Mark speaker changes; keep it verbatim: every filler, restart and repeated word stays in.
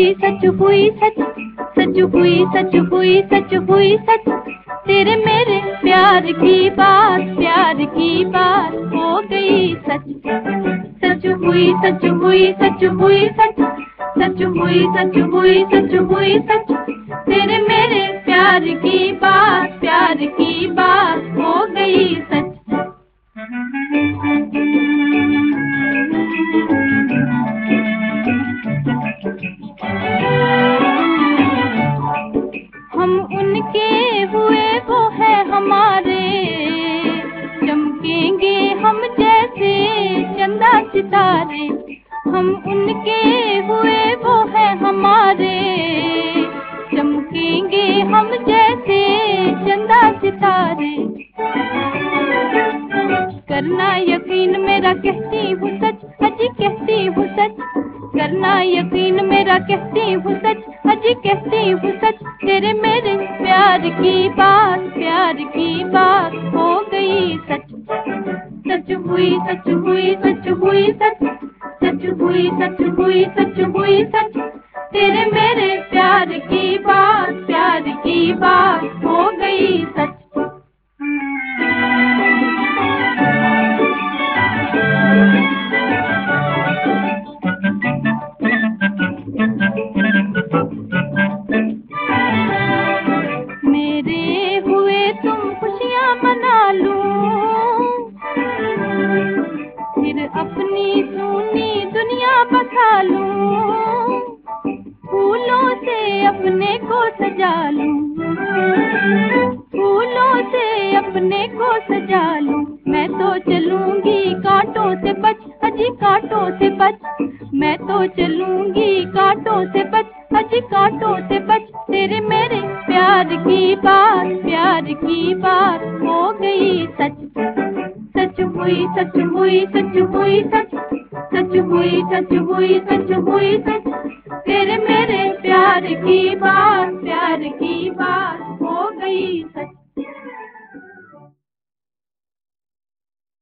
Speaker 1: सच हुई सच, सच हुई सच हुई सच हुई सच। तेरे मेरे प्यार की बात, प्यार की बात हो गई सच। सच हुई सच हुई सच हुई सच, सच हुई सच हुई सच हुई सच। तेरे मेरे प्यार की बात, प्यार की बात हो गई सच। हम उनके हुए वो है हमारे, चमकेंगे हम जैसे चंदा सितारे। हम उनके हुए वो है हमारे, चमकेंगे हम जैसे चंदा सितारे। करना यकीन मेरा कहती हूँ सच, अजी कहती हूँ सच। करना यकीन मेरा कहती हूँ सच, अजी कहती हूँ सच। तेरे मेरे प्यार की बात, प्यार की बात हो गई सच। सच हुई सच हुई सच हुई सच, सच हुई सच हुई सच हुई सच। तेरे मेरे प्यार की बात, प्यार की बात हो गई सच। मेरे हुए तुम खुशियाँ मना लूं, फिर अपनी सूनी दुनिया बसा लूं। फूलों से अपने को सजा लूं, फूलों से अपने को सजा लूं। मैं तो चलूंगी कांटों से बच, अजी कांटों से बच। मैं तो चलूंगी कांटों से बच, अजी कांटों से बच। तेरे मेरे प्यार की बात, प्यार की बात हो गई सच। सच हुई सच हुई सच हुई सच, सच हुई सच हुई सच हुई सच। तेरे मेरे प्यार की बात, प्यार की बात हो गई सच।